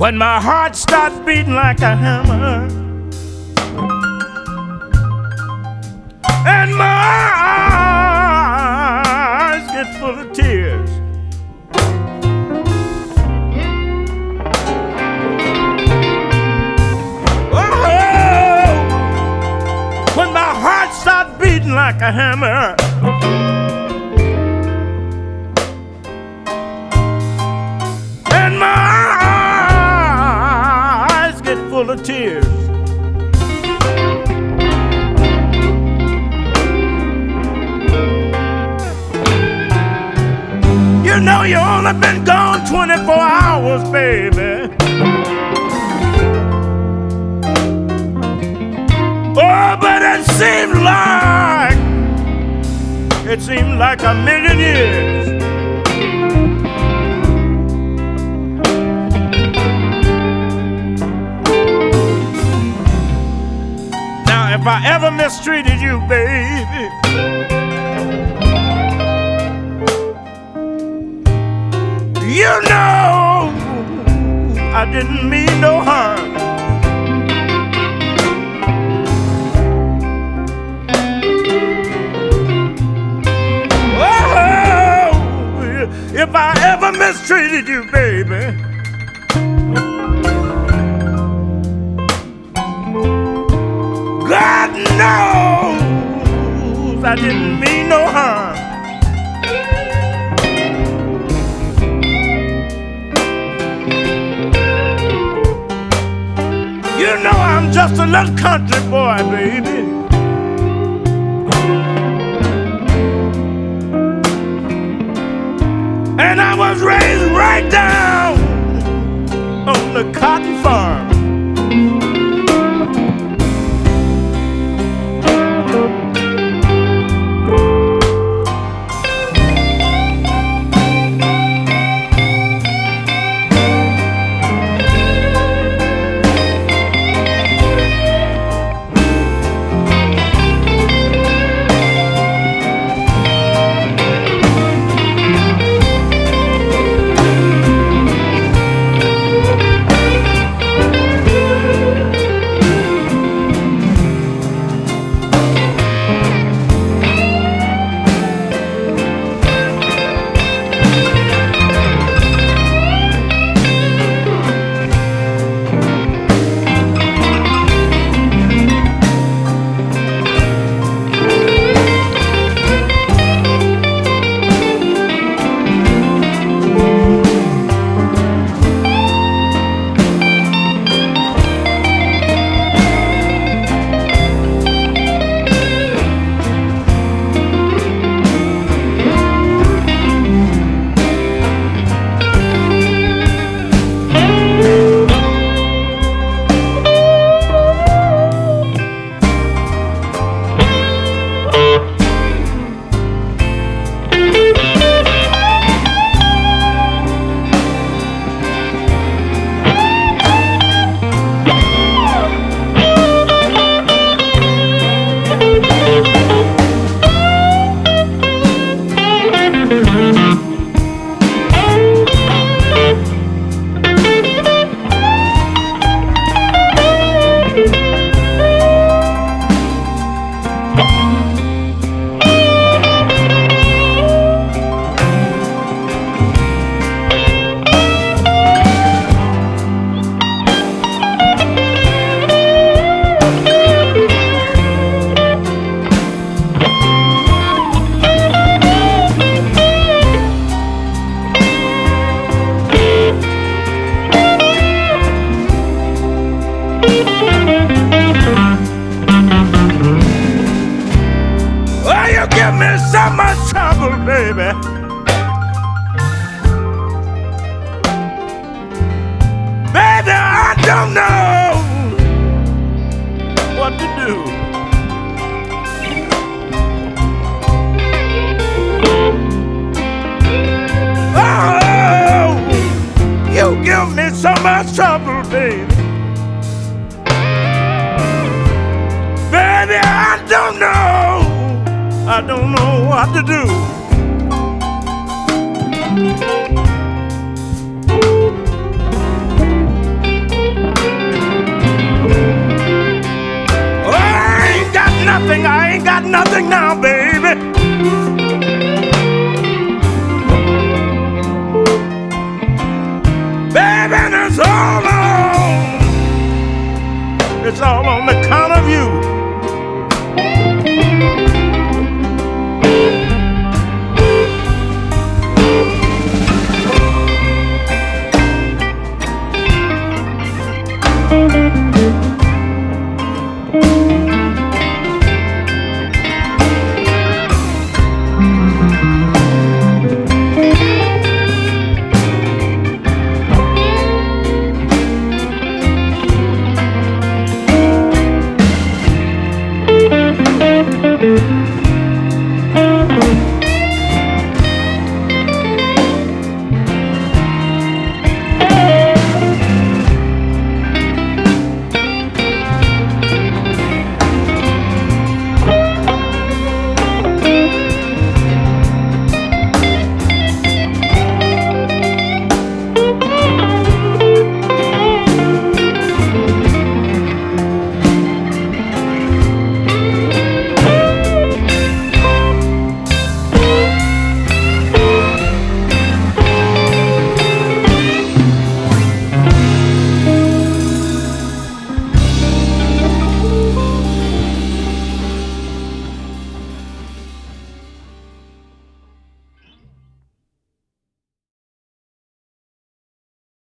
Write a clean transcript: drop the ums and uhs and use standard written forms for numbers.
When my heart starts beating like a hammer and my eyes get full of tears, oh, when my heart starts beating like a hammer and my eyes get full of tears, you know you only been gone 24 hours, baby. Oh, but it seemed like a million years. Now, if I ever mistreated you, baby, you know I didn't mean no harm. Oh, if I ever mistreated you, baby, God knows I didn't mean no harm. You know I'm just a little country boy, baby. And I was raised right down on the cotton farm. Baby, baby, I don't know what to do. Oh, you give me so much trouble, baby. Baby, I don't know what to do.